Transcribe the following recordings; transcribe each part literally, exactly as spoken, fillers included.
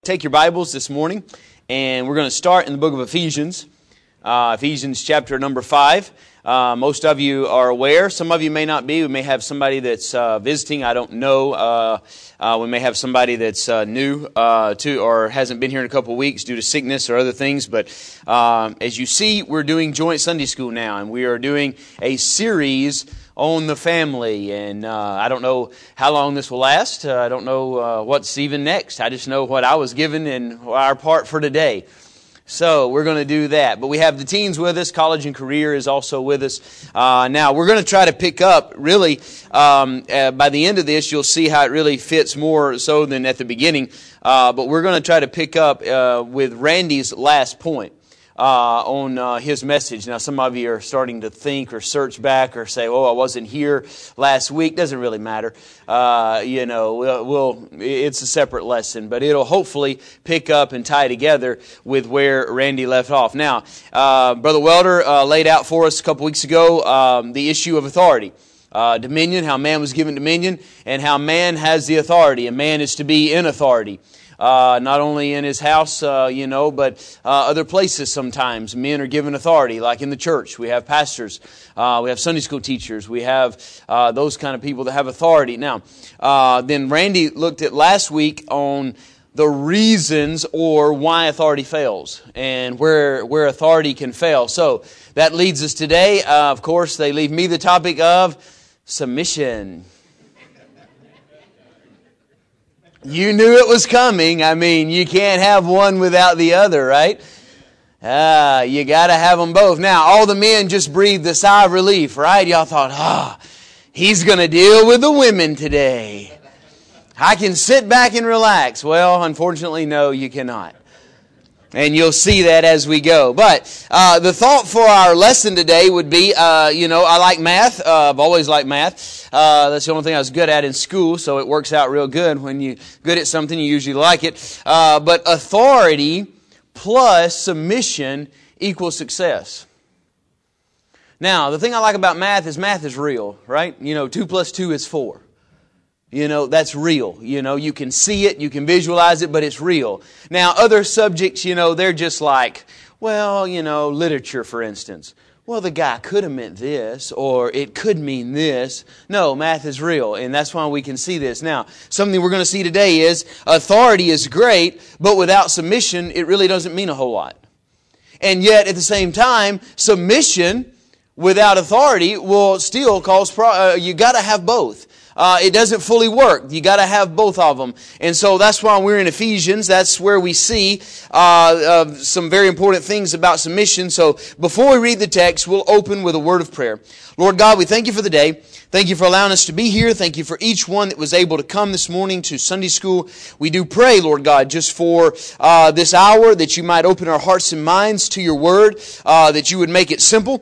take your Bibles this morning, and we're going to start in the book of Ephesians, uh, Ephesians chapter number five. Uh, most of you are aware. Some of you may not be. We may have somebody that's uh, visiting. I don't know. Uh, uh, we may have somebody that's uh, new uh, to or hasn't been here in a couple of weeks due to sickness or other things. But um, as you see, we're doing joint Sunday school now, and we are doing a series on the family. And uh, I don't know how long this will last. Uh, I don't know uh, what's even next. I just know what I was given and our part for today. So we're going to do that. But we have the teens with us. College and Career is also with us. Uh, now, we're going to try to pick up, really, um, uh, by the end of this, you'll see how it really fits more so than at the beginning. Uh, but we're going to try to pick up uh, with Randy's last point. Uh, on uh, his message. Now, some of you are starting to think or search back or say, "Oh, I wasn't here last week." Doesn't really matter. Uh, you know, we'll, we'll it's a separate lesson, but it'll hopefully pick up and tie together with where Randy left off. Now, uh, Brother Welder uh, laid out for us a couple weeks ago um, the issue of authority. Uh, dominion, how man was given dominion, and how man has the authority, and man is to be in authority. Uh, not only in his house, uh, you know, but uh, other places sometimes. Men are given authority, like in the church. We have pastors. Uh, we have Sunday school teachers. We have uh, those kind of people that have authority. Now, uh, then Randy looked at last week on the reasons or why authority fails and where where authority can fail. So that leads us today. Uh, of course, they leave me the topic of submission. You knew it was coming. I mean, you can't have one without the other, right? Ah, you got to have them both. Now, all the men just breathed a sigh of relief, right? Y'all thought, ah, he's going to deal with the women today. I can sit back and relax. Well, unfortunately, no, you cannot. And you'll see that as we go. But uh, the thought for our lesson today would be, uh, you know, I like math. Uh, I've always liked math. Uh, that's the only thing I was good at in school, so it works out real good. When you're good at something, you usually like it. Uh, but authority plus submission equals success. Now, the thing I like about math is math is real, right? You know, two plus two is four. You know, that's real. You know, you can see it, you can visualize it, but it's real. Now, other subjects, you know, they're just like, well, you know, literature, for instance. Well, the guy could have meant this, or it could mean this. No, math is real, and that's why we can see this. Now, something we're going to see today is authority is great, but without submission, it really doesn't mean a whole lot. And yet, at the same time, submission without authority will still cause pro- uh, you got to have both. Uh, it doesn't fully work. You got to have both of them. And so that's why we're in Ephesians. That's where we see uh, uh, some very important things about submission. So before we read the text, we'll open with a word of prayer. Lord God, we thank you for the day. Thank you for allowing us to be here. Thank you for each one that was able to come this morning to Sunday school. We do pray, Lord God, just for uh, this hour, that you might open our hearts and minds to your word, uh, that you would make it simple.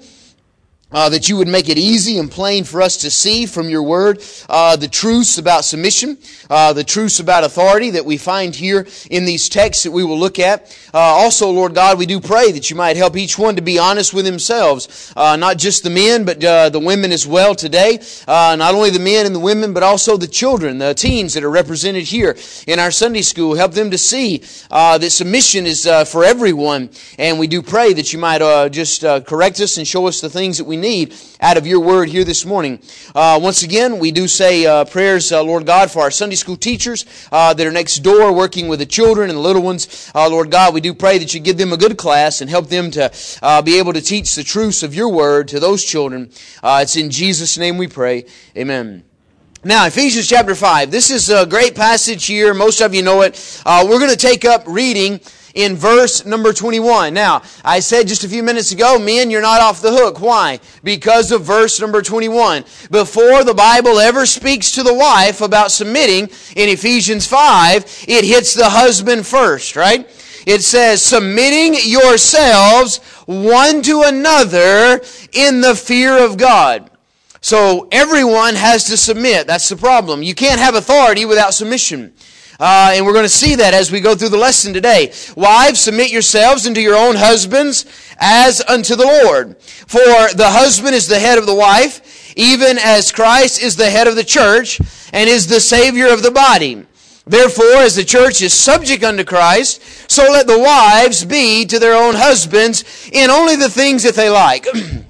Uh, that you would make it easy and plain for us to see from your word uh, the truths about submission, uh, the truths about authority that we find here in these texts that we will look at. Uh, also, Lord God, we do pray that you might help each one to be honest with themselves, uh, not just the men, but uh, the women as well today. Uh, not only the men and the women, but also the children, the teens that are represented here in our Sunday school. Help them to see uh, that submission is uh, for everyone. And we do pray that you might uh, just uh, correct us and show us the things that we need out of your word here this morning. Uh, once again, we do say uh, prayers, uh, Lord God, for our Sunday school teachers uh, that are next door working with the children and the little ones. Uh, Lord God, we do pray that you give them a good class and help them to uh, be able to teach the truths of your word to those children. Uh, it's in Jesus' name we pray. Amen. Now, Ephesians chapter five. This is a great passage here. Most of you know it. Uh, we're going to take up reading in verse number twenty-one. Now, I said just a few minutes ago, men, you're not off the hook. Why? Because of verse number twenty-one. Before the Bible ever speaks to the wife about submitting in Ephesians five, it hits the husband first, right? It says, submitting yourselves one to another in the fear of God. So everyone has to submit. That's the problem. You can't have authority without submission. Uh, and we're going to see that as we go through the lesson today. Wives, submit yourselves unto your own husbands as unto the Lord. For the husband is the head of the wife, even as Christ is the head of the church and is the Savior of the body. Therefore, as the church is subject unto Christ, so let the wives be to their own husbands in only the things that they like.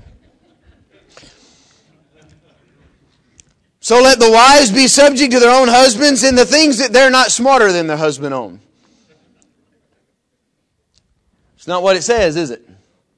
So let the wives be subject to their own husbands in the things that they're not smarter than their husband on. It's not what it says, is it?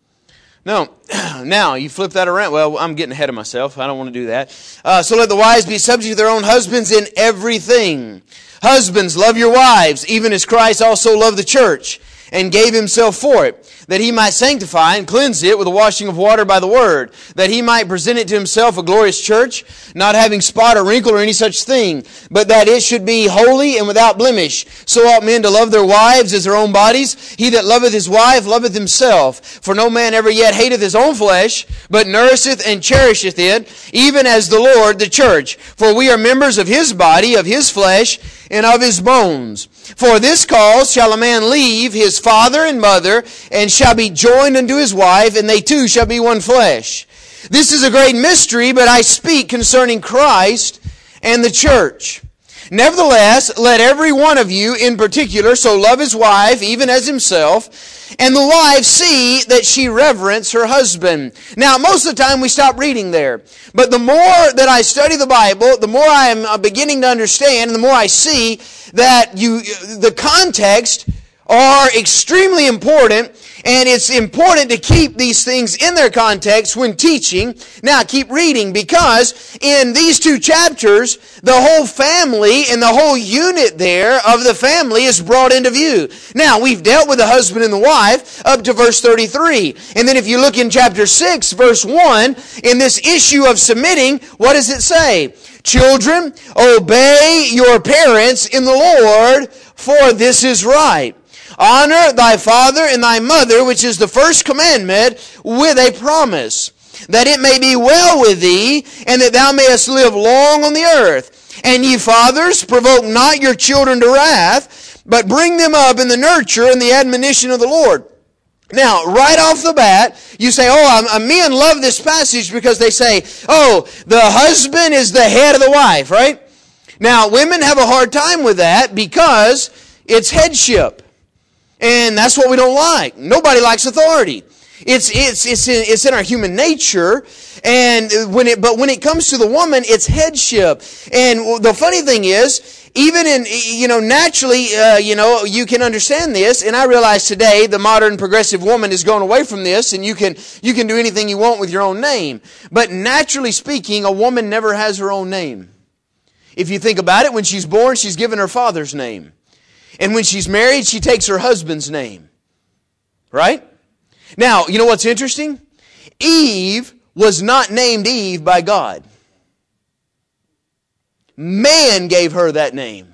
No. Now, you flip that around. Well, I'm getting ahead of myself. I don't want to do that. Uh, so let the wives be subject to their own husbands in everything. Husbands, love your wives, even as Christ also loved the church and gave himself for it, that he might sanctify and cleanse it with the washing of water by the word, that he might present it to himself a glorious church, not having spot or wrinkle or any such thing, but that it should be holy and without blemish. So ought men to love their wives as their own bodies. He that loveth his wife loveth himself. For no man ever yet hateth his own flesh, but nourisheth and cherisheth it, even as the Lord the church. For we are members of his body, of his flesh, and of his bones. For this cause shall a man leave his father and mother, and shall be joined unto his wife, and they two shall be one flesh. This is a great mystery, but I speak concerning Christ and the church. Nevertheless, let every one of you in particular so love his wife, even as himself, and the wife see that she reverence her husband. Now, most of the time we stop reading there. But the more that I study the Bible, the more I am beginning to understand, and the more I see that you, the context are extremely important, and it's important to keep these things in their context when teaching. Now, keep reading, because in these two chapters, the whole family and the whole unit there of the family is brought into view. Now, we've dealt with the husband and the wife up to verse thirty-three. And then if you look in chapter six, verse one, in this issue of submitting, what does it say? Children, obey your parents in the Lord, for this is right. Honor thy father and thy mother, which is the first commandment, with a promise, that it may be well with thee, and that thou mayest live long on the earth. And ye fathers, provoke not your children to wrath, but bring them up in the nurture and the admonition of the Lord. Now, right off the bat, you say, oh, men love this passage because they say, oh, the husband is the head of the wife, right? Now, women have a hard time with that because it's headship. And that's what we don't like. Nobody likes authority. It's it's it's in, it's in our human nature, and when it but when it comes to the woman, it's headship. And the funny thing is, even in you know naturally, uh, you know you can understand this. And I realize today the modern progressive woman is going away from this, and you can you can do anything you want with your own name. But naturally speaking, a woman never has her own name. If you think about it, when she's born, she's given her father's name. And when she's married, she takes her husband's name. Right? Now, you know what's interesting? Eve was not named Eve by God. Man gave her that name.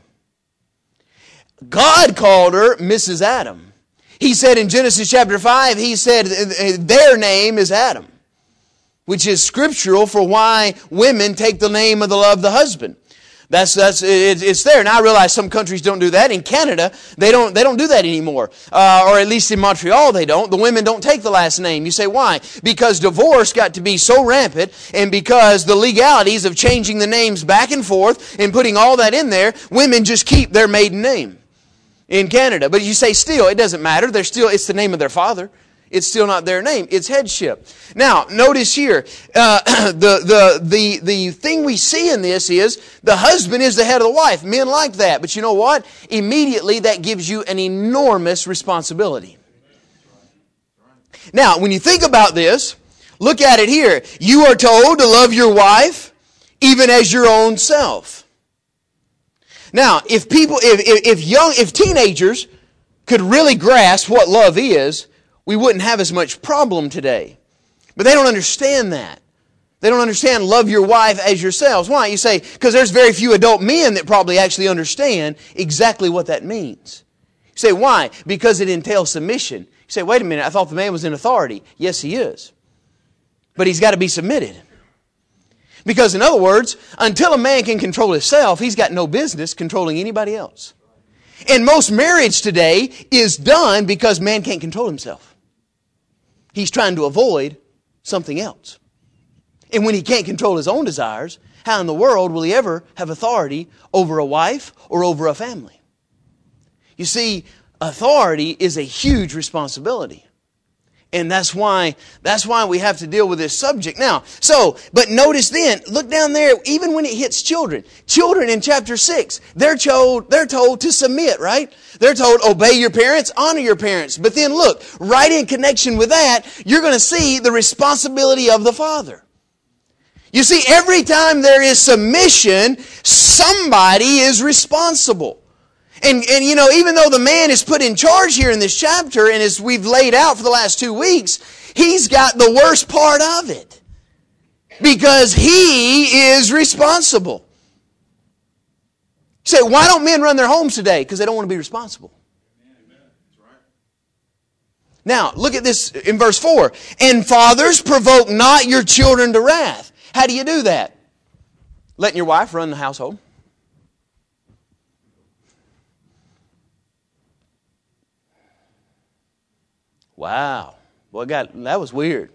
God called her Missus Adam. He said in Genesis chapter five, He said their name is Adam, which is scriptural for why women take the name of the, of the husband. That's that's it, it's there. Now I realize some countries don't do that. In Canada, they don't they don't do that anymore, uh, or at least in Montreal they don't. The women don't take the last name. You say why? Because divorce got to be so rampant, and because the legalities of changing the names back and forth and putting all that in there, women just keep their maiden name in Canada. But you say still, it doesn't matter. They're still it's the name of their father. It's still not their name. It's headship. Now, notice here, uh, the, the, the, the thing we see in this is the husband is the head of the wife. Men like that. But you know what? Immediately that gives you an enormous responsibility. Now, when you think about this, look at it here. You are told to love your wife even as your own self. Now, if people, if, if, if young, if teenagers could really grasp what love is, we wouldn't have as much problem today. But they don't understand that. They don't understand love your wife as yourselves. Why? You say, because there's very few adult men that probably actually understand exactly what that means. You say, why? Because it entails submission. You say, wait a minute, I thought the man was in authority. Yes, he is. But he's got to be submitted. Because in other words, until a man can control himself, he's got no business controlling anybody else. And most marriage today is done because man can't control himself. He's trying to avoid something else. And when he can't control his own desires, how in the world will he ever have authority over a wife or over a family? You see, authority is a huge responsibility. And that's why, that's why we have to deal with this subject. Now, so, but notice then, look down there, even when it hits children. Children in chapter six, they're told, they're told to submit, right? They're told, obey your parents, honor your parents. But then look, right in connection with that, you're going to see the responsibility of the father. You see, every time there is submission, somebody is responsible. And, and you know, even though the man is put in charge here in this chapter, and as we've laid out for the last two weeks, he's got the worst part of it. Because he is responsible. You say, why don't men run their homes today? Because they don't want to be responsible. Now, look at this in verse four. And fathers, provoke not your children to wrath. How do you do that? Letting your wife run the household. Wow. Boy, God, that was weird.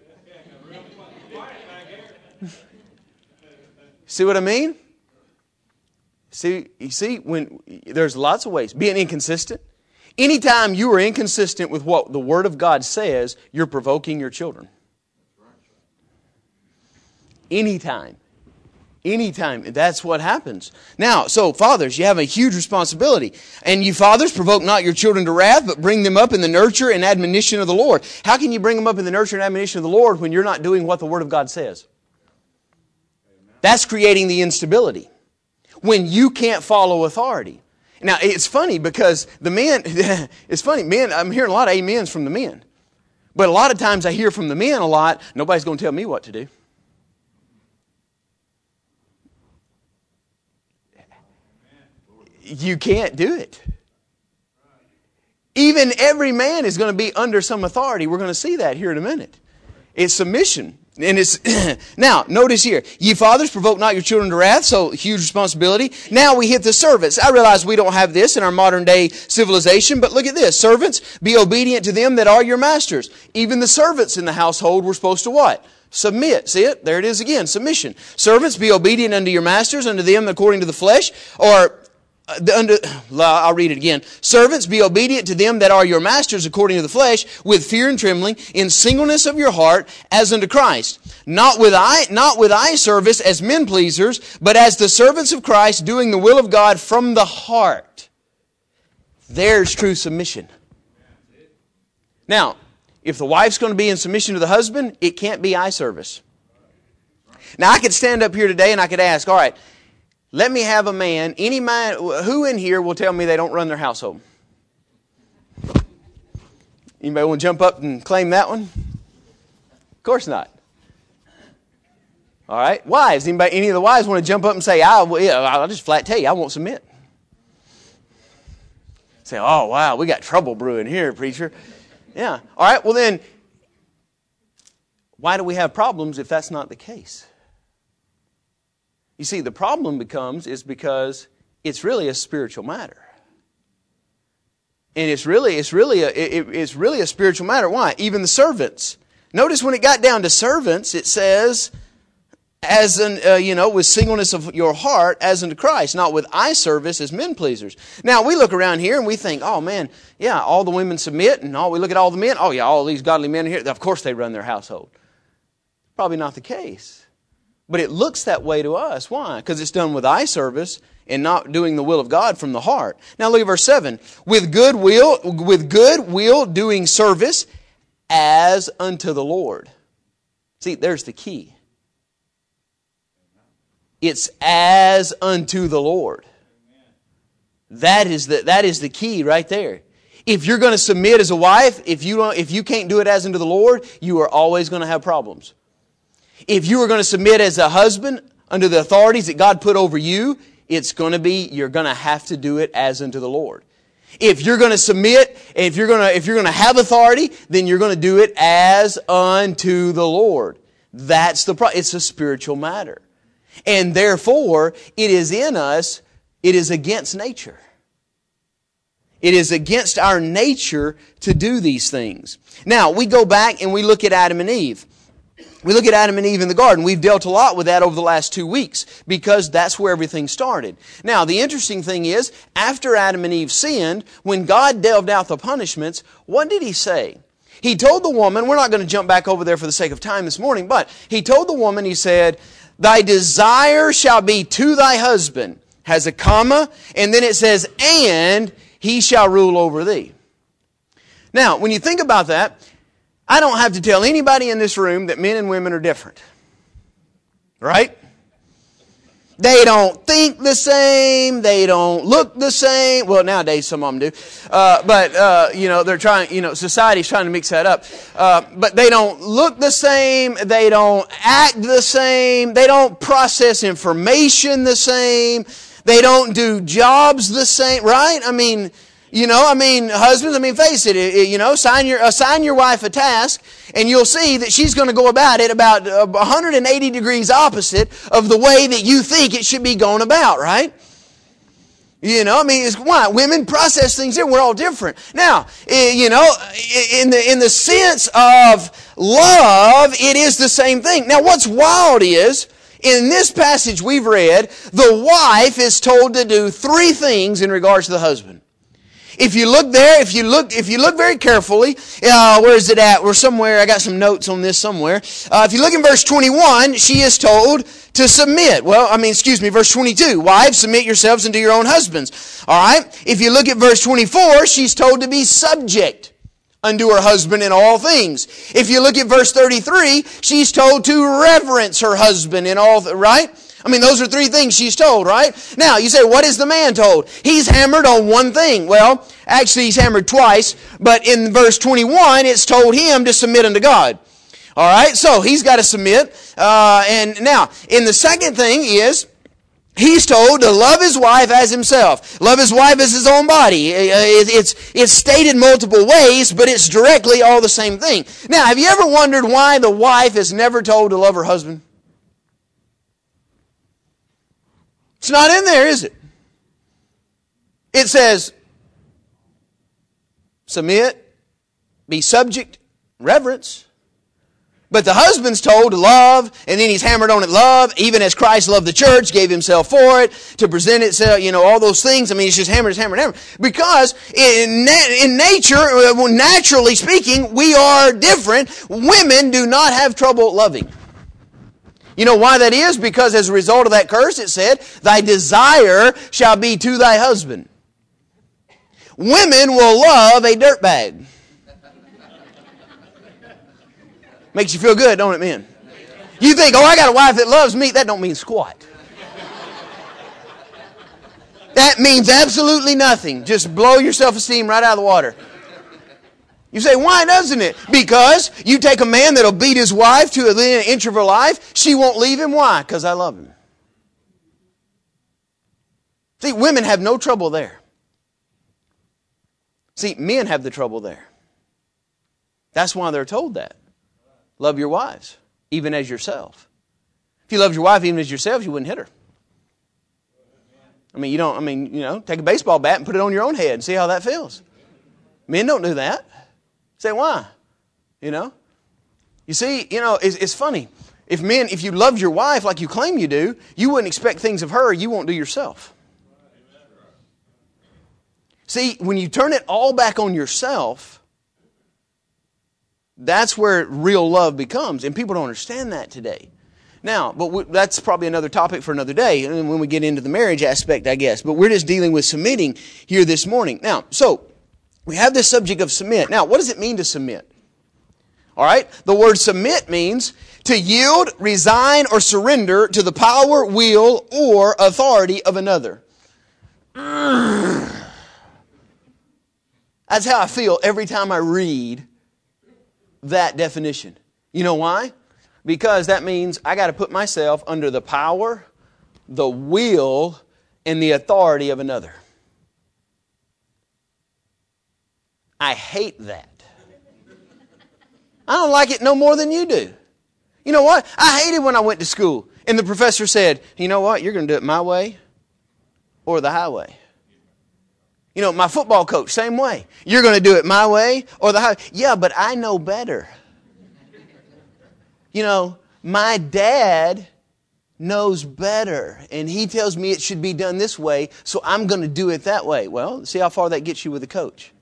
See what I mean? See, you see, when there's lots of ways. Being inconsistent. Anytime you are inconsistent with what the Word of God says, you're provoking your children. Anytime. Anytime. That's what happens. Now, so fathers, you have a huge responsibility. And you fathers, provoke not your children to wrath, but bring them up in the nurture and admonition of the Lord. How can you bring them up in the nurture and admonition of the Lord when you're not doing what the Word of God says? That's creating the instability. When you can't follow authority. Now, it's funny because the men, it's funny, men, I'm hearing a lot of amens from the men. But a lot of times I hear from the men a lot, nobody's going to tell me what to do. You can't do it. Even every man is going to be under some authority. We're going to see that here in a minute. It's submission. And it's now, notice here, ye fathers, provoke not your children to wrath, so huge responsibility. Now we hit the servants. I realize we don't have this in our modern day civilization, but look at this. Servants, be obedient to them that are your masters. Even the servants in the household were supposed to what? Submit. See it? There it is again, submission. Servants, be obedient unto your masters, unto them according to the flesh, or The under, I'll read it again. Servants, be obedient to them that are your masters according to the flesh, with fear and trembling, in singleness of your heart, as unto Christ. Not with eye, not with eye service as men pleasers, but as the servants of Christ, doing the will of God from the heart. There's true submission. Now, if the wife's going to be in submission to the husband, it can't be eye service. Now, I could stand up here today and I could ask, all right, let me have a man, any man, who in here will tell me they don't run their household? Anybody want to jump up and claim that one? Of course not. All right. Wives, anybody, any of the wives want to jump up and say, I'll, I'll just flat tell you, I won't submit. Say, oh, wow, we got trouble brewing here, preacher. Yeah. All right. Well, then, why do we have problems if that's not the case? You see, the problem becomes is because it's really a spiritual matter. And it's really, it's really a, it, it's really a spiritual matter. Why? Even the servants. Notice when it got down to servants, it says, as an, uh, you know, with singleness of your heart, as unto Christ, not with eye service as men pleasers. Now, we look around here and we think, oh man, yeah, all the women submit, and all, we look at all the men, oh yeah, all these godly men here, of course they run their household. Probably not the case. But it looks that way to us. Why? Because it's done with eye service and not doing the will of God from the heart. Now look at verse seven. With good will, with good will doing service as unto the Lord. See, there's the key. It's as unto the Lord. That is the, that is the key right there. If you're going to submit as a wife, if you don't, if you can't do it as unto the Lord, you are always going to have problems. If you are going to submit as a husband under the authorities that God put over you, it's going to be, you're going to have to do it as unto the Lord. If you're going to submit, if you're going to, if you're going to have authority, then you're going to do it as unto the Lord. That's the problem. It's a spiritual matter. And therefore, it is in us, it is against nature. It is against our nature to do these things. Now, we go back and we look at Adam and Eve. We look at Adam and Eve in the garden. We've dealt a lot with that over the last two weeks because that's where everything started. Now, the interesting thing is, after Adam and Eve sinned, when God delved out the punishments, what did He say? He told the woman, we're not going to jump back over there for the sake of time this morning, but He told the woman, He said, thy desire shall be to thy husband, has a comma, and then it says, and he shall rule over thee. Now, when you think about that, I don't have to tell anybody in this room that men and women are different. Right? They don't think the same. They don't look the same. Well, nowadays some of them do. Uh, but, uh, you know, they're trying, you know, society's trying to mix that up. Uh, but they don't look the same. They don't act the same. They don't process information the same. They don't do jobs the same. Right? I mean... You know, I mean, husbands, I mean, face it, it you know, assign your, assign your wife a task, and you'll see that she's going to go about it about one hundred eighty degrees opposite of the way that you think it should be going about, right? You know, I mean, it's why women process things different. We're all different. Now, you know, in the in the sense of love, it is the same thing. Now, what's wild is, in this passage we've read, the wife is told to do three things in regards to the husband. If you look there, if you look, if you look very carefully, uh, where is it at? We're somewhere. I got some notes on this somewhere. Uh, if you look in verse twenty-one, she is told to submit. Well, I mean, excuse me, verse twenty-two. Wives, submit yourselves unto your own husbands. All right. If you look at verse twenty-four, she's told to be subject unto her husband in all things. If you look at verse thirty-three, she's told to reverence her husband in all, th- right? I mean, those are three things she's told, right? Now, you say, what is the man told? He's hammered on one thing. Well, actually, he's hammered twice, but in verse twenty-one, it's told him to submit unto God. All right, so he's got to submit. Uh, and now, in the second thing is, he's told to love his wife as himself. Love his wife as his own body. It's, it's stated multiple ways, but it's directly all the same thing. Now, have you ever wondered why the wife is never told to love her husband? It's not in there, is it? It says, submit, be subject, reverence. But the husband's told to love, and then he's hammered on it, love, even as Christ loved the church, gave himself for it, to present itself, you know, all those things. I mean, it's just hammered, hammered, hammered. Because in, in nature, naturally speaking, we are different. Women do not have trouble loving. You know why that is? Because as a result of that curse, it said, thy desire shall be to thy husband. Women will love a dirtbag. Makes you feel good, don't it, men? You think, oh, I got a wife that loves me. That don't mean squat. That means absolutely nothing. Just blow your self-esteem right out of the water. You say, why doesn't it? Because you take a man that'll beat his wife to within an inch of her life, she won't leave him. Why? Because I love him. See, women have no trouble there. See, men have the trouble there. That's why they're told that. Love your wives, even as yourself. If you loved your wife even as yourself, you wouldn't hit her. I mean, you don't, I mean, you know, take a baseball bat and put it on your own head and see how that feels. Men don't do that. Say, why? You know? You see, you know, it's, it's funny. If men, if you loved your wife like you claim you do, you wouldn't expect things of her you won't do yourself. See, when you turn it all back on yourself, that's where real love becomes. And people don't understand that today. Now, but we, that's probably another topic for another day and when we get into the marriage aspect, I guess. But we're just dealing with submitting here this morning. Now, so, we have this subject of submit. Now, what does it mean to submit? All right? The word submit means to yield, resign, or surrender to the power, will, or authority of another. That's how I feel every time I read that definition. You know why? Because that means I got to put myself under the power, the will, and the authority of another. I hate that. I don't like it no more than you do. You know what? I hated when I went to school and the professor said, you know what? You're going to do it my way or the highway. You know, my football coach, same way. You're going to do it my way or the highway. Yeah, but I know better. you know, my dad knows better, and he tells me it should be done this way, so I'm going to do it that way. Well, see how far that gets you with a coach.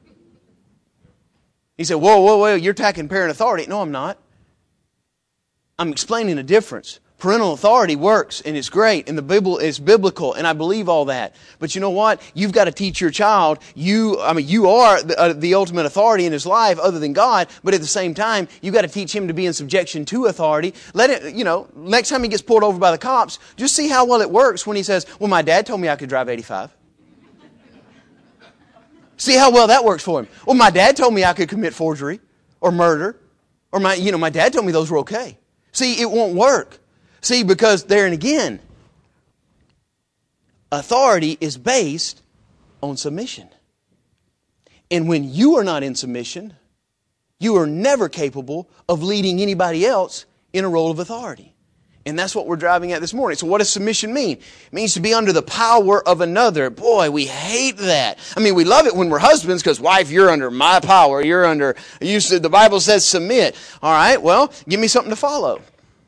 He said, whoa, whoa, whoa, you're attacking parent authority. No, I'm not. I'm explaining a difference. Parental authority works, and it's great, and the Bible is biblical, and I believe all that. But you know what? You've got to teach your child. You, I mean, you are the, uh, the ultimate authority in his life, other than God. But at the same time, you've got to teach him to be in subjection to authority. Let it, you know, next time he gets pulled over by the cops, just see how well it works when he says, "Well, my dad told me I could drive eighty-five." See how well that works for him. Well, my dad told me I could commit forgery or murder, or my, you know, my dad told me those were okay. See, it won't work. See, because there and again, authority is based on submission. And when you are not in submission, you are never capable of leading anybody else in a role of authority. And that's what we're driving at this morning. So what does submission mean? It means to be under the power of another. Boy, we hate that. I mean, we love it when we're husbands because, wife, you're under my power. You're under, you said, the Bible says submit. All right, well, give me something to follow.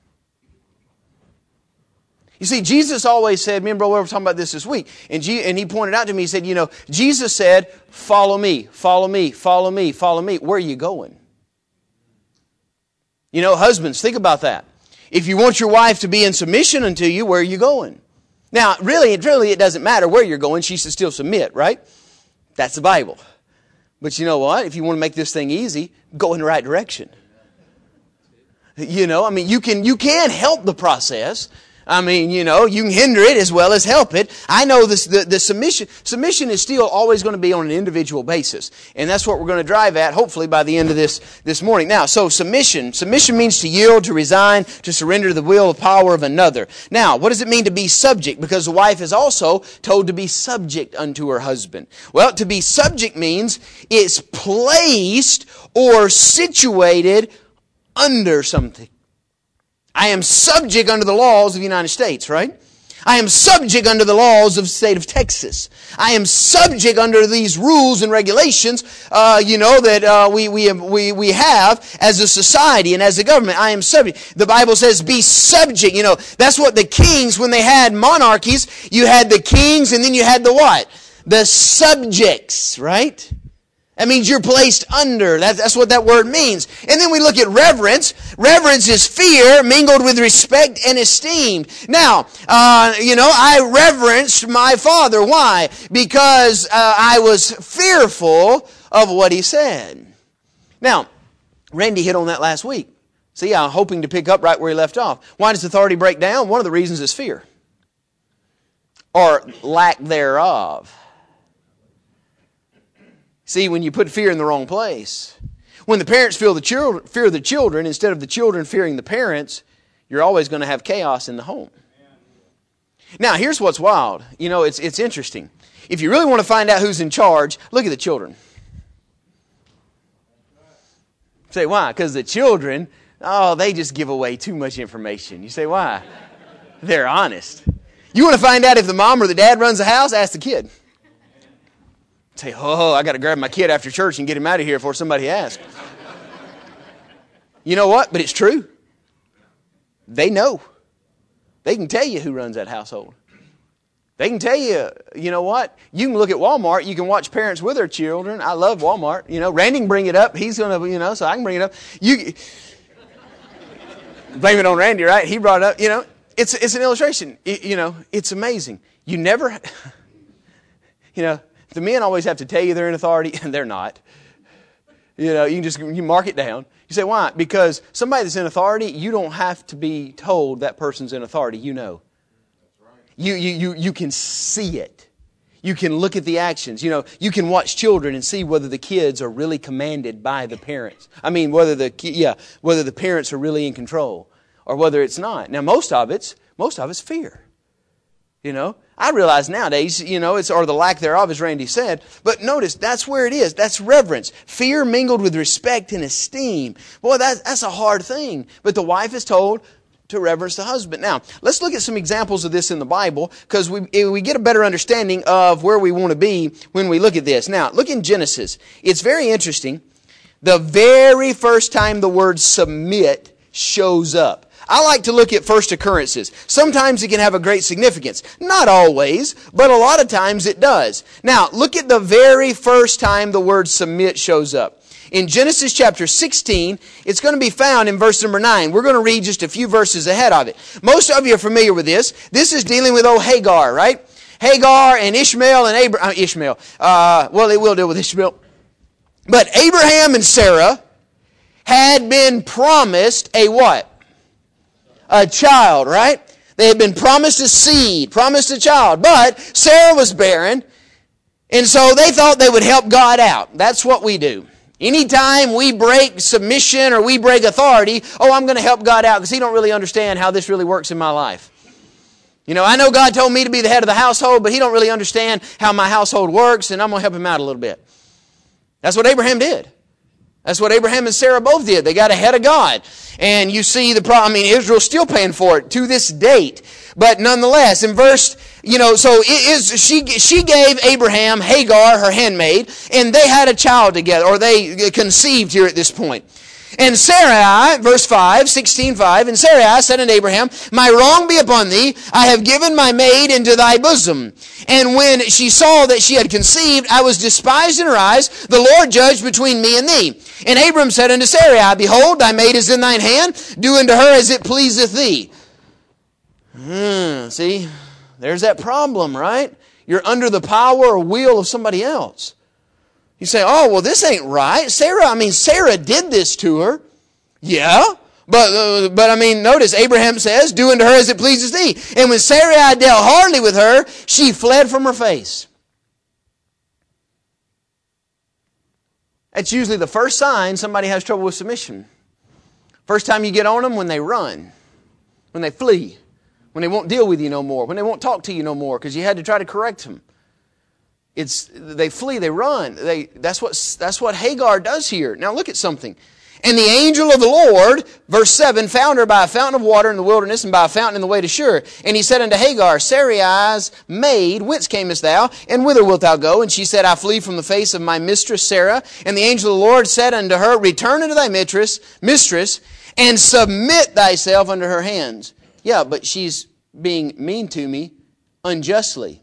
You see, Jesus always said, me and Brother Will were talking about this this week, and, G, and he pointed out to me, he said, you know, Jesus said, follow me, follow me, follow me, follow me. Where are you going? You know, husbands, think about that. If you want your wife to be in submission unto you, where are you going? Now, really, it really, it doesn't matter where you're going. She should still submit, right? That's the Bible. But you know what? If you want to make this thing easy, go in the right direction. You know, I mean, you can, you can help the process. I mean, you know, you can hinder it as well as help it. I know this, the, the submission, submission is still always going to be on an individual basis. And that's what we're going to drive at, hopefully, by the end of this, this morning. Now, so submission. Submission means to yield, to resign, to surrender to the will of power of another. Now, what does it mean to be subject? Because the wife is also told to be subject unto her husband. Well, to be subject means it's placed or situated under something. I am subject under the laws of the United States, right? I am subject under the laws of the state of Texas. I am subject under these rules and regulations, uh, you know, that uh, we we have, we we have as a society and as a government. I am subject. The Bible says, "Be subject." You know, that's what the kings, when they had monarchies, you had the kings, and then you had the what? The subjects, right? That means you're placed under. That, that's what that word means. And then we look at reverence. Reverence is fear mingled with respect and esteem. Now, uh, you know, I reverenced my father. Why? Because uh, I was fearful of what he said. Now, Randy hit on that last week. See, I'm hoping to pick up right where he left off. Why does authority break down? One of the reasons is fear. Or lack thereof. See, when you put fear in the wrong place, when the parents feel the children, fear the children instead of the children fearing the parents, you're always going to have chaos in the home. Now, here's what's wild. You know, it's it's interesting. If you really want to find out who's in charge, look at the children. Say, why? Because the children, oh, they just give away too much information. You say, why? They're honest. You want to find out if the mom or the dad runs the house? Ask the kid. Say, oh, I got to grab my kid after church and get him out of here before somebody asks. You know what? But it's true. They know. They can tell you who runs that household. They can tell you, you know what? You can look at Walmart. You can watch parents with their children. I love Walmart. You know, Randy can bring it up. He's going to, you know, so I can bring it up. You blame it on Randy, right? He brought it up. You know, it's it's an illustration. It, you know, it's amazing. You never, you know, the men always have to tell you they're in authority, and they're not. You know, you can just you mark it down. You say, why? Because somebody that's in authority, you don't have to be told that person's in authority. You know. That's right. You, you, you, you can see it. You can look at the actions. You know, you can watch children and see whether the kids are really commanded by the parents. I mean, whether the yeah, whether the parents are really in control or whether it's not. Now, most of it's most of it's fear. You know, I realize nowadays, you know, it's or the lack thereof, as Randy said. But notice, that's where it is. That's reverence. Fear mingled with respect and esteem. Boy, that, that's a hard thing. But the wife is told to reverence the husband. Now, let's look at some examples of this in the Bible, because we, we get a better understanding of where we want to be when we look at this. Now, look in Genesis. It's very interesting. The very first time the word submit shows up. I like to look at first occurrences. Sometimes it can have a great significance. Not always, but a lot of times it does. Now, look at the very first time the word submit shows up. In Genesis chapter sixteen, it's going to be found in verse number nine. We're going to read just a few verses ahead of it. Most of you are familiar with this. This is dealing with old Hagar, right? Hagar and Ishmael and Abraham. Uh, Ishmael. Uh, well, it will deal with Ishmael. But Abraham and Sarah had been promised a what? A child, right? They had been promised a seed, promised a child. But Sarah was barren, and so they thought they would help God out. That's what we do. Anytime we break submission or we break authority, oh, I'm going to help God out because He don't really understand how this really works in my life. You know, I know God told me to be the head of the household, but He don't really understand how my household works, and I'm going to help Him out a little bit. That's what Abraham did. That's what Abraham and Sarah both did. They got ahead of God. And you see the problem. I mean, Israel's still paying for it to this date. But nonetheless, in verse, you know, so it is, she, she gave Abraham Hagar, her handmaid, and they had a child together, or they conceived here at this point. And Sarai, verse five, sixteen five, and Sarai said unto Abraham, My wrong be upon thee, I have given my maid into thy bosom. And when she saw that she had conceived, I was despised in her eyes, the Lord judged between me and thee. And Abram said unto Sarai, Behold, thy maid is in thine hand, do unto her as it pleaseth thee. Hmm, see, there's that problem, right? You're under the power or will of somebody else. You say, oh, well, this ain't right. Sarah, I mean, Sarah did this to her. Yeah, but, uh, but I mean, notice, Abraham says, do unto her as it pleases thee. And when Sarai dealt hardly with her, she fled from her face. That's usually the first sign somebody has trouble with submission. First time you get on them, when they run, when they flee, when they won't deal with you no more, when they won't talk to you no more because you had to try to correct them. It's, they flee, they run. They, that's what, that's what Hagar does here. Now look at something. And the angel of the Lord, verse seven, found her by a fountain of water in the wilderness and by a fountain in the way to Shur. And he said unto Hagar, Sarai's maid, whence camest thou? And whither wilt thou go? And she said, I flee from the face of my mistress Sarah. And the angel of the Lord said unto her, Return unto thy mistress, mistress, and submit thyself unto her hands. Yeah, but she's being mean to me unjustly.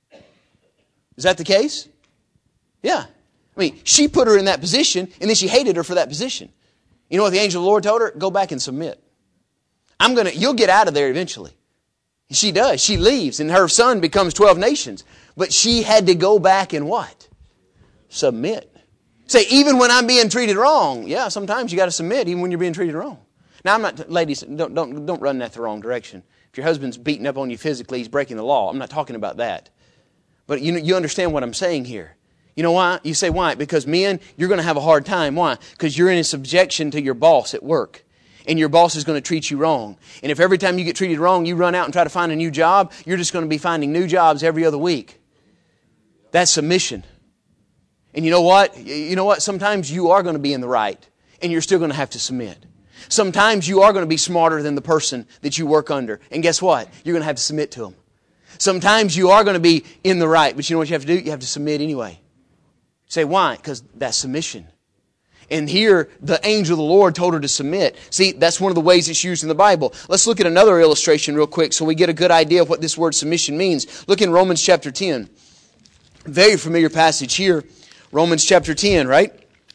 Is that the case? Yeah. I mean, she put her in that position, and then she hated her for that position. You know what the angel of the Lord told her? Go back and submit. I'm gonna, you'll get out of there eventually. She does. She leaves, and her son becomes twelve nations. But she had to go back and what? Submit. Say, even when I'm being treated wrong. Yeah, sometimes you got to submit, even when you're being treated wrong. Now, I'm not, ladies, don't, don't, don't run that the wrong direction. If your husband's beating up on you physically, he's breaking the law. I'm not talking about that. But you you understand what I'm saying here. You know why? You say, why? Because men, you're going to have a hard time. Why? Because you're in subjection to your boss at work. And your boss is going to treat you wrong. And if every time you get treated wrong, you run out and try to find a new job, you're just going to be finding new jobs every other week. That's submission. And you know what? You know what? Sometimes you are going to be in the right. And you're still going to have to submit. Sometimes you are going to be smarter than the person that you work under. And guess what? You're going to have to submit to them. Sometimes you are going to be in the right, but you know what you have to do? You have to submit anyway. Say, why? Because that's submission. And here, the angel of the Lord told her to submit. See, that's one of the ways it's used in the Bible. Let's look at another illustration real quick so we get a good idea of what this word submission means. Look in Romans chapter ten. Very familiar passage here. Romans chapter ten, right?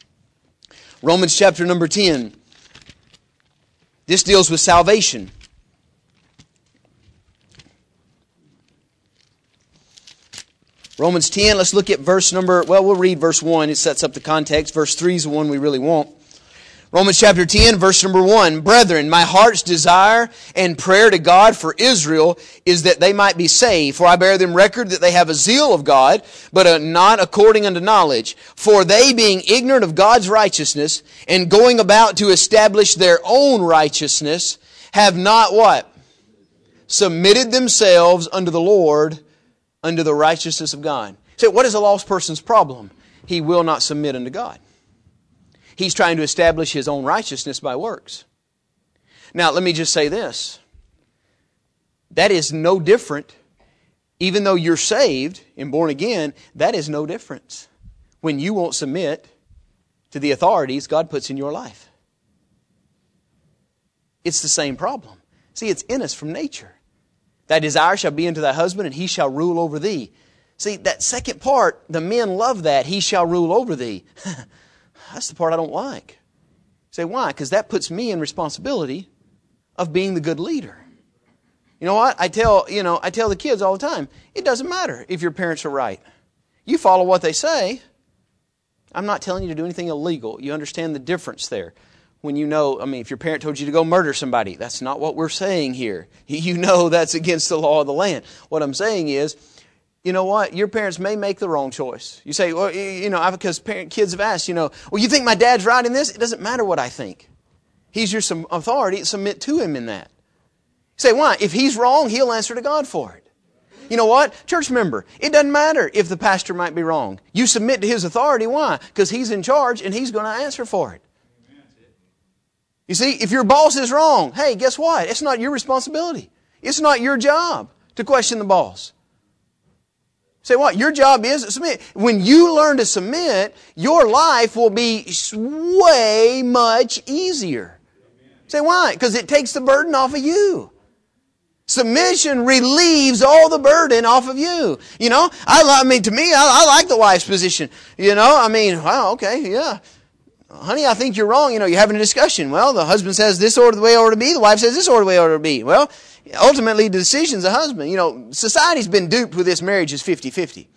Romans chapter number ten. This deals with salvation. Romans ten, let's look at verse number, well, we'll read verse one. It sets up the context. Verse three is the one we really want. Romans chapter ten, verse number one. Brethren, my heart's desire and prayer to God for Israel is that they might be saved. For I bear them record that they have a zeal of God, but not according unto knowledge. For they, being ignorant of God's righteousness and going about to establish their own righteousness, have not what? Submitted themselves unto the Lord, unto the righteousness of God. So what is a lost person's problem? He will not submit unto God. He's trying to establish his own righteousness by works. Now, let me just say this. That is no different. Even though you're saved and born again, that is no difference when you won't submit to the authorities God puts in your life. It's the same problem. See, it's in us from nature. Thy desire shall be unto thy husband, and he shall rule over thee. See, that second part, the men love that, he shall rule over thee. That's the part I don't like. Say, why? Because that puts me in responsibility of being the good leader. You know what? I tell, you know, I tell the kids all the time, it doesn't matter if your parents are right. You follow what they say. I'm not telling you to do anything illegal. You understand the difference there. When you know, I mean, if your parent told you to go murder somebody, that's not what we're saying here. You know that's against the law of the land. What I'm saying is, you know what? Your parents may make the wrong choice. You say, well, you know, because parent, kids have asked, you know, well, you think my dad's right in this? It doesn't matter what I think. He's your authority. Submit to him in that. You say, why? If he's wrong, he'll answer to God for it. You know what? Church member, it doesn't matter if the pastor might be wrong. You submit to his authority. Why? Because he's in charge and he's going to answer for it. You see, if your boss is wrong, hey, guess what? It's not your responsibility. It's not your job to question the boss. Say what? Your job is to submit. When you learn to submit, your life will be way much easier. Say why? Because it takes the burden off of you. Submission relieves all the burden off of you. You know, I, I mean, to me, I, I like the wife's position. You know, I mean, wow, okay, yeah. Honey, I think you're wrong. You know, you're having a discussion. Well, the husband says this order the way it ought to be. The wife says this order the way it ought to be. Well, ultimately, the decision's the husband. You know, society's been duped with this marriage is fifty-fifty.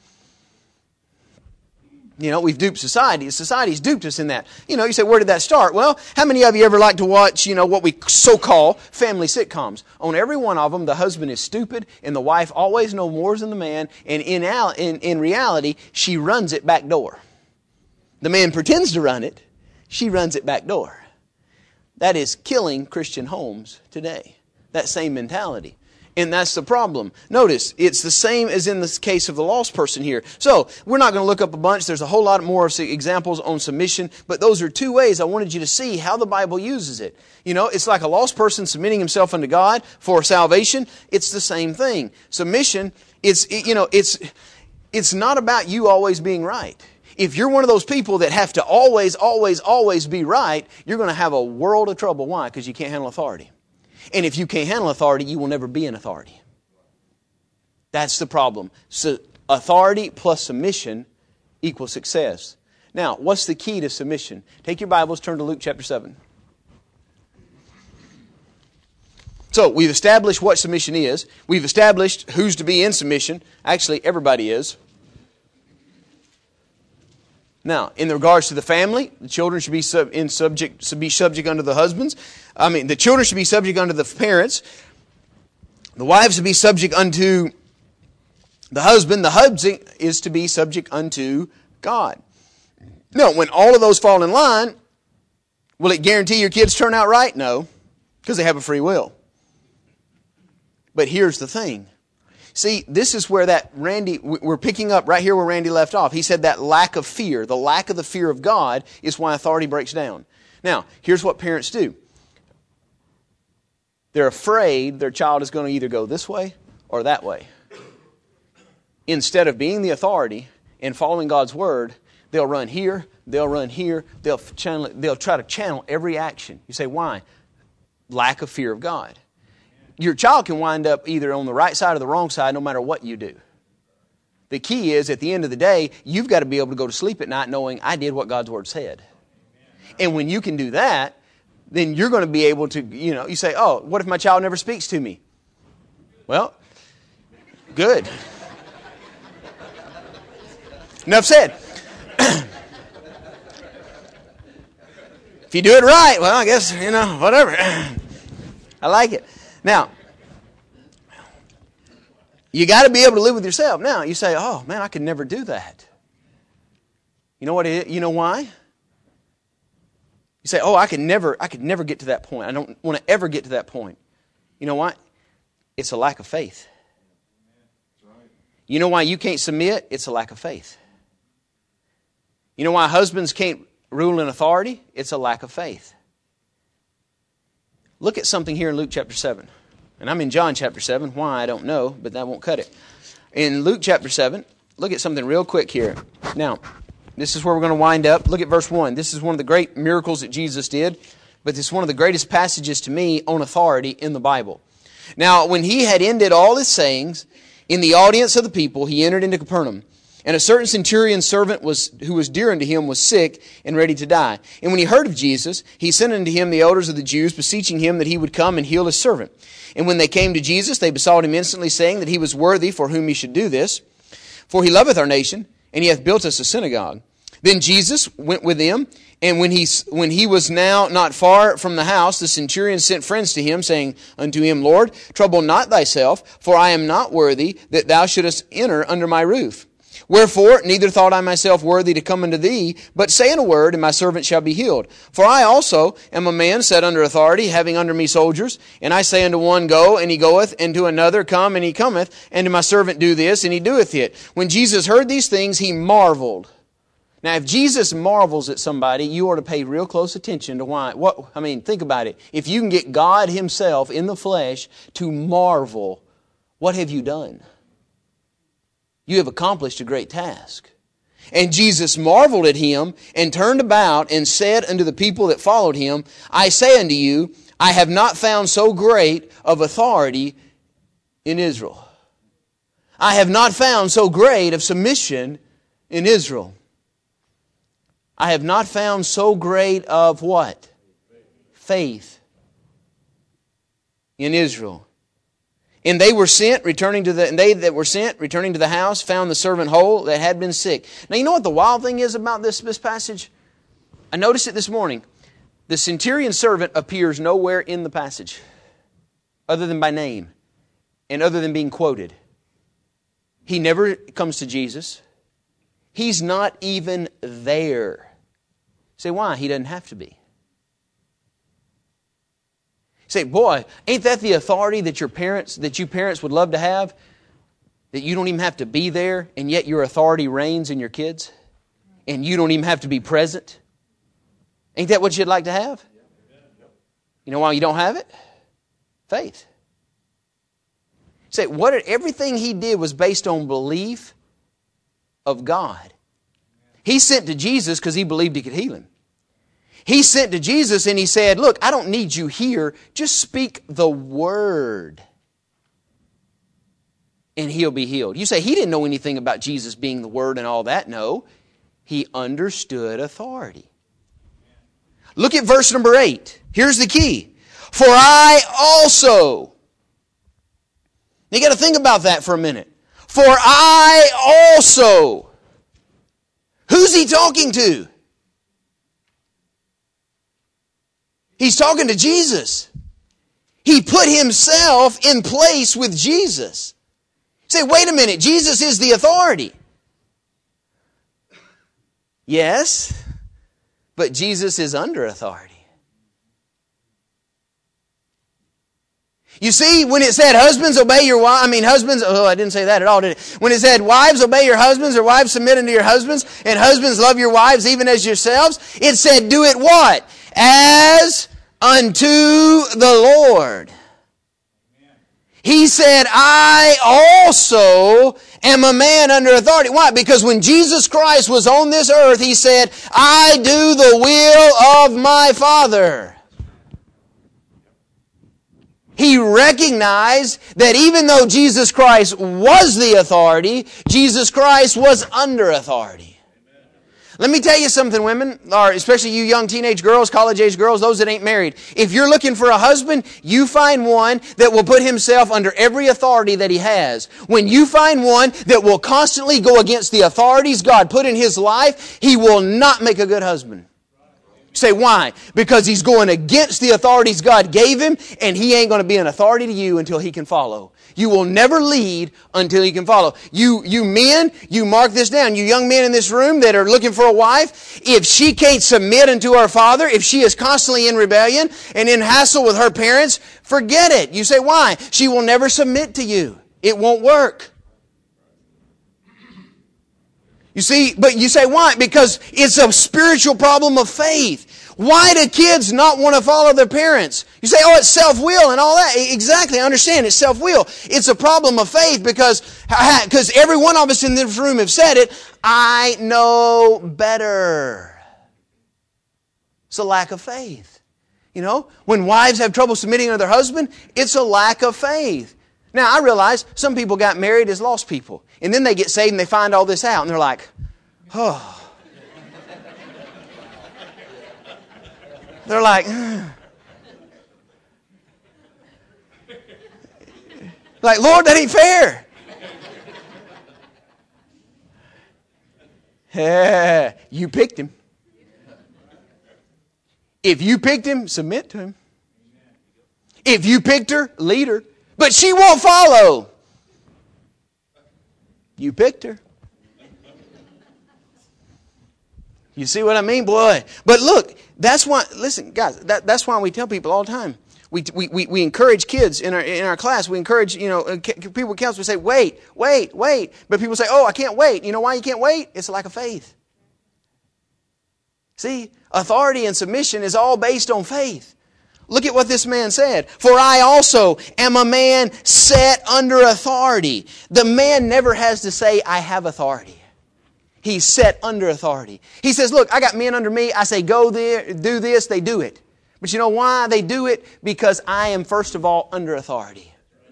You know, we've duped society. Society's duped us in that. You know, you say, where did that start? Well, how many of you ever like to watch, you know, what we so-call family sitcoms? On every one of them, the husband is stupid and the wife always knows more than the man. And in, in, in reality, she runs it back door. The man pretends to run it. She runs it back door. That is killing Christian homes today. That same mentality. And that's the problem. Notice, it's the same as in the case of the lost person here. So, we're not going to look up a bunch. There's a whole lot more examples on submission. But those are two ways I wanted you to see how the Bible uses it. You know, it's like a lost person submitting himself unto God for salvation. It's the same thing. Submission, it's, you know, it's, it's not about you always being right. If you're one of those people that have to always, always, always be right, you're going to have a world of trouble. Why? Because you can't handle authority. And if you can't handle authority, you will never be an authority. That's the problem. So authority plus submission equals success. Now, what's the key to submission? Take your Bibles, turn to Luke chapter seven. So, we've established what submission is. We've established who's to be in submission. Actually, everybody is. Now, in regards to the family, the children should be sub, in subject should be subject unto the husbands. I mean, the children should be subject unto the parents. The wives should be subject unto the husband. The husband is to be subject unto God. Now, when all of those fall in line, will it guarantee your kids turn out right? No, because they have a free will. But here's the thing. See, this is where that Randy, we're picking up right here where Randy left off. He said that lack of fear, the lack of the fear of God is why authority breaks down. Now, here's what parents do. They're afraid their child is going to either go this way or that way. Instead of being the authority and following God's word, they'll run here, they'll run here, they'll channel, they'll try to channel every action. You say, why? Lack of fear of God. Your child can wind up either on the right side or the wrong side no matter what you do. The key is, at the end of the day, you've got to be able to go to sleep at night knowing I did what God's word said. And when you can do that, then you're going to be able to, you know, you say, oh, what if my child never speaks to me? Well, good. Enough said. If you do it right, well, I guess, you know, whatever. I like it. Now, you got to be able to live with yourself. Now, you say, oh, man, I could never do that. You know what it is? You know why? You say, oh, I could never, I could never get to that point. I don't want to ever get to that point. You know what? It's a lack of faith. You know why you can't submit? It's a lack of faith. You know why husbands can't rule in authority? It's a lack of faith. Look at something here in Luke chapter seven. And I'm in John chapter seven. Why, I don't know, but that won't cut it. In Luke chapter seven, look at something real quick here. Now, this is where we're going to wind up. Look at verse one. This is one of the great miracles that Jesus did. but it's one of the greatest passages to me on authority in the Bible. Now, when he had ended all his sayings, in the audience of the people, he entered into Capernaum. And a certain centurion servant was who was dear unto him was sick and ready to die. And when he heard of Jesus, he sent unto him the elders of the Jews, beseeching him that he would come and heal his servant. And when they came to Jesus, they besought him instantly, saying that he was worthy for whom he should do this. For he loveth our nation, and he hath built us a synagogue. Then Jesus went with them, and when he, when he was now not far from the house, the centurion sent friends to him, saying unto him, Lord, trouble not thyself, for I am not worthy that thou shouldest enter under my roof. Wherefore, neither thought I myself worthy to come unto thee, but say in a word, and my servant shall be healed. For I also am a man set under authority, having under me soldiers. And I say unto one, Go, and he goeth, and to another, Come, and he cometh, and to my servant, Do this, and he doeth it. When Jesus heard these things, he marveled. Now, if Jesus marvels at somebody, you ought to pay real close attention to why. What I mean, think about it. If you can get God Himself in the flesh to marvel, what have you done? You have accomplished a great task. And Jesus marveled at him and turned about and said unto the people that followed him, I say unto you, I have not found so great of authority in Israel. I have not found so great of submission in Israel. I have not found so great of what? Faith in Israel. And they were sent, returning to the, and they that were sent, returning to the house, found the servant whole that had been sick. Now, you know what the wild thing is about this, this passage? I noticed it this morning. The centurion servant appears nowhere in the passage, other than by name, and other than being quoted. He never comes to Jesus. He's not even there. Say, why? He doesn't have to be. Say, boy, ain't that the authority that your parents, that you parents would love to have? That you don't even have to be there, and yet your authority reigns in your kids? And you don't even have to be present? Ain't that what you'd like to have? You know why you don't have it? Faith. Say, what everything he did was based on belief of God. He sent to Jesus because he believed he could heal him. He sent to Jesus and he said, look, I don't need you here. Just speak the word and he'll be healed. You say, he didn't know anything about Jesus being the word and all that. No, he understood authority. Look at verse number eight. Here's the key. For I also. You got to think about that for a minute. For I also. Who's he talking to? He's talking to Jesus. He put himself in place with Jesus. Say, wait a minute, Jesus is the authority. Yes, but Jesus is under authority. You see, when it said, husbands, obey your wives, I mean, husbands, oh, I didn't say that at all, did it? When it said, wives, obey your husbands, or wives, submit unto your husbands, and husbands, love your wives, even as yourselves, it said, do it what? As unto the Lord. He said, I also am a man under authority. Why? Because when Jesus Christ was on this earth, He said, I do the will of my Father. He recognized that even though Jesus Christ was the authority, Jesus Christ was under authority. Let me tell you something, women, or especially you young teenage girls, college-age girls, those that ain't married. If you're looking for a husband, you find one that will put himself under every authority that he has. When you find one that will constantly go against the authorities God put in his life, he will not make a good husband. Say, why? Because he's going against the authorities God gave him, and he ain't going to be an authority to you until he can follow. You will never lead until you can follow. You, you men, you mark this down. You young men in this room that are looking for a wife, if she can't submit unto her father, if she is constantly in rebellion and in hassle with her parents, forget it. You say, why? She will never submit to you. It won't work. You see, but you say, why? Because it's a spiritual problem of faith. Why do kids not want to follow their parents? You say, oh, it's self-will and all that. Exactly, I understand. It's self-will. It's a problem of faith because, because every one of us in this room have said it. I know better. It's a lack of faith. You know, when wives have trouble submitting to their husband, it's a lack of faith. Now, I realize some people got married as lost people. And then they get saved and they find all this out. And they're like, oh. They're like, ugh. Like, Lord, that ain't fair. Yeah, you picked him. If you picked him, submit to him. If you picked her, lead her. But she won't follow. You picked her. You see what I mean, boy? But look, that's why, listen, guys, that, that's why we tell people all the time. We, we, we, we encourage kids in our, in our class. We encourage, you know, people with counsel. We say, wait, wait, wait. But people say, oh, I can't wait. You know why you can't wait? It's a lack of faith. See, authority and submission is all based on faith. Look at what this man said. For I also am a man set under authority. The man never has to say, I have authority. He's set under authority. He says, look, I got men under me. I say, go there, do this. They do it. But you know why they do it? Because I am, first of all, under authority.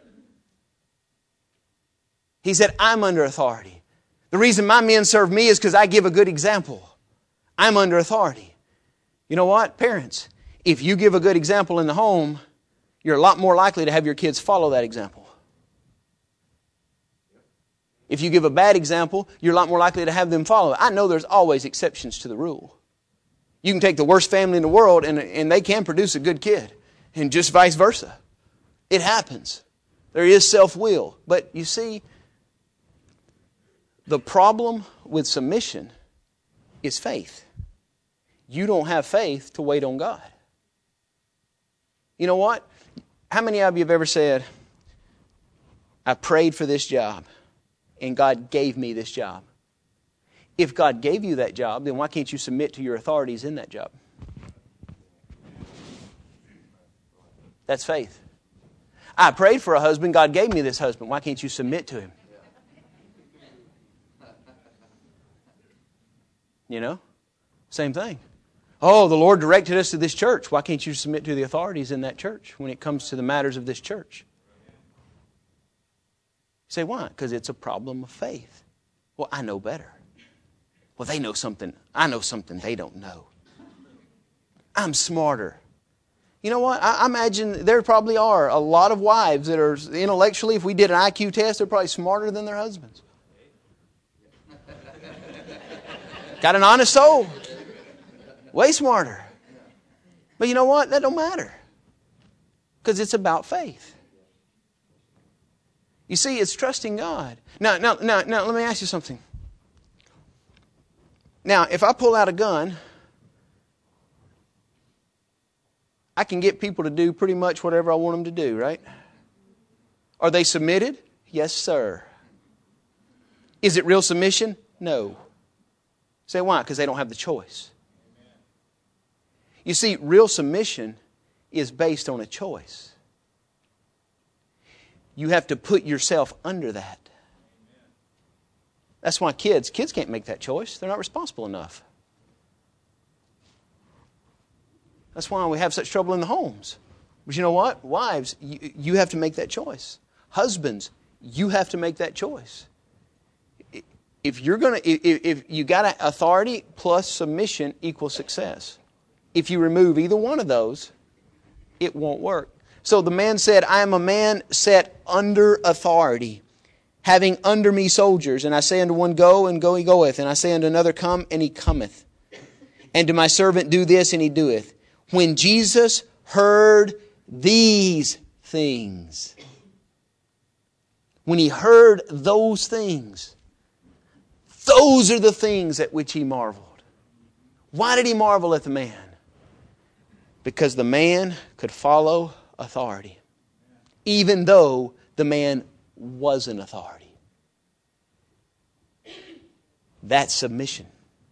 He said, I'm under authority. The reason my men serve me is because I give a good example. I'm under authority. You know what? Parents, if you give a good example in the home, you're a lot more likely to have your kids follow that example. If you give a bad example, you're a lot more likely to have them follow it. I know there's always exceptions to the rule. You can take the worst family in the world and, and they can produce a good kid. And just vice versa. It happens. There is self-will. But you see, the problem with submission is faith. You don't have faith to wait on God. You know what? How many of you have ever said, I prayed for this job and God gave me this job? If God gave you that job, then why can't you submit to your authorities in that job? That's faith. I prayed for a husband. God gave me this husband. Why can't you submit to him? You know? Same thing. Oh, the Lord directed us to this church. Why can't you submit to the authorities in that church when it comes to the matters of this church? You say, why? Because it's a problem of faith. Well, I know better. Well, they know something. I know something they don't know. I'm smarter. You know what? I imagine there probably are a lot of wives that are intellectually, if we did an I Q test, they're probably smarter than their husbands. Got an honest soul. Way smarter. But you know what? That don't matter. Because it's about faith. You see, it's trusting God. Now, now, now, now, let me ask you something. Now, if I pull out a gun, I can get people to do pretty much whatever I want them to do, right? Are they submitted? Yes, sir. Is it real submission? No. Say why? Because they don't have the choice. You see, real submission is based on a choice. You have to put yourself under that. That's why kids, kids can't make that choice. They're not responsible enough. That's why we have such trouble in the homes. But you know what? Wives, you, you have to make that choice. Husbands, you have to make that choice. If you're going to, if, if you got authority plus submission equals success. If you remove either one of those, it won't work. So the man said, I am a man set under authority, having under me soldiers. And I say unto one, go, and go he goeth. And I say unto another, come, and he cometh. And to my servant, do this, and he doeth. When Jesus heard these things, when he heard those things, those are the things at which he marveled. Why did he marvel at the man? Because the man could follow authority, even though the man was an authority. That's submission.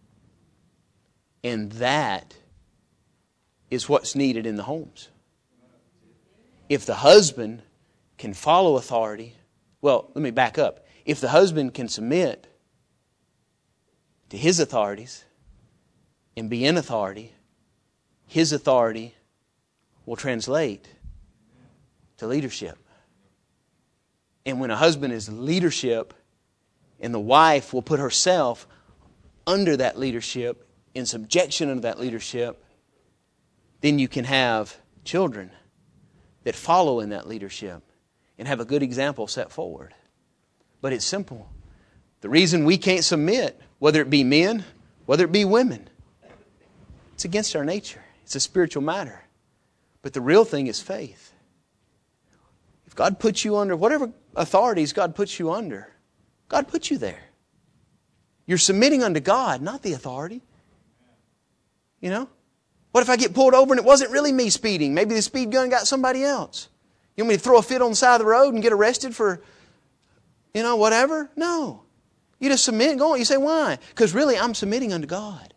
And that is what's needed in the homes. If the husband can follow authority, well, let me back up. If the husband can submit to his authorities and be in authority, his authority will translate to leadership. And when a husband is leadership, and the wife will put herself under that leadership, in subjection of that leadership, then you can have children that follow in that leadership and have a good example set forward. But it's simple. The reason we can't submit, whether it be men, whether it be women, it's against our nature. It's a spiritual matter. But the real thing is faith. If God puts you under, whatever authorities God puts you under, God put you there. You're submitting unto God, not the authority. You know? What if I get pulled over and it wasn't really me speeding? Maybe the speed gun got somebody else. You want me to throw a fit on the side of the road and get arrested for, you know, whatever? No. You just submit and go on. You say, why? Because really I'm submitting unto God.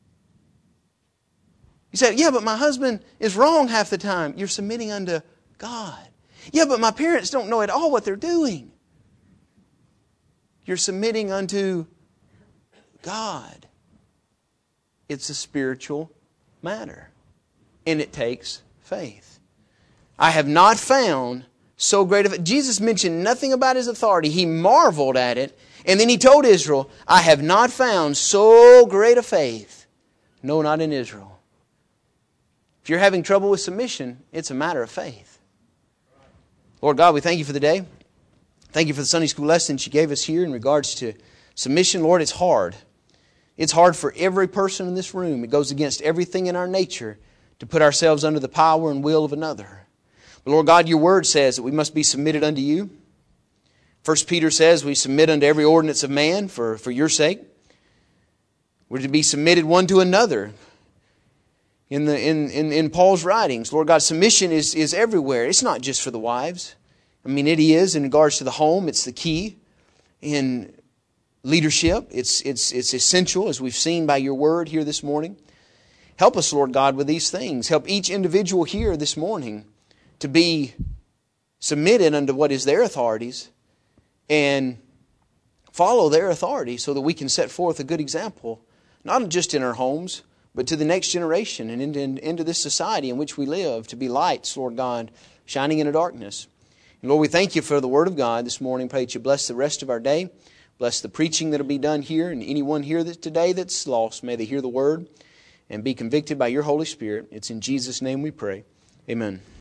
You say, yeah, but my husband is wrong half the time. You're submitting unto God. Yeah, but my parents don't know at all what they're doing. You're submitting unto God. It's a spiritual matter. And it takes faith. I have not found so great of it. Jesus mentioned nothing about His authority. He marveled at it. And then He told Israel, I have not found so great a faith. No, not in Israel. If you're having trouble with submission, it's a matter of faith. Lord God, we thank You for the day. Thank You for the Sunday school lessons You gave us here in regards to submission. Lord, it's hard. It's hard for every person in this room. It goes against everything in our nature to put ourselves under the power and will of another. But Lord God, Your Word says that we must be submitted unto You. First Peter says we submit unto every ordinance of man for, for Your sake. We're to be submitted one to another. In, the, in, in, in Paul's writings, Lord God, submission is, is everywhere. It's not just for the wives. I mean, it is in regards to the home. It's the key in leadership. It's, it's, it's essential, as we've seen by Your Word here this morning. Help us, Lord God, with these things. Help each individual here this morning to be submitted unto what is their authorities and follow their authority so that we can set forth a good example, not just in our homes, but to the next generation and into, into this society in which we live, to be lights, Lord God, shining in the darkness. And Lord, we thank You for the Word of God this morning. Pray that You bless the rest of our day. Bless the preaching that will be done here, and anyone here that today that's lost, may they hear the Word and be convicted by Your Holy Spirit. It's in Jesus' name we pray. Amen.